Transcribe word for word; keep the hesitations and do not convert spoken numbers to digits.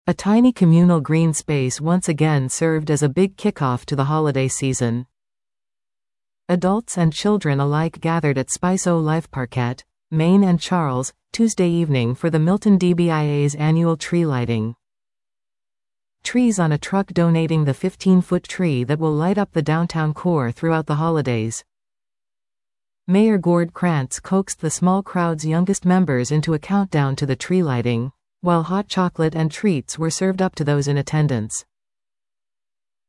A tiny communal green space once again served as a big kickoff to the holiday season. Adults and children alike gathered at Spice O Life Parquet, Maine and Charles, Tuesday evening for the Milton D B I A's annual tree lighting. Trees on a truck donating the fifteen-foot tree that will light up the downtown core throughout the holidays. Mayor Gord Krantz coaxed the small crowd's youngest members into a countdown to the tree lighting, while hot chocolate and treats were served up to those in attendance.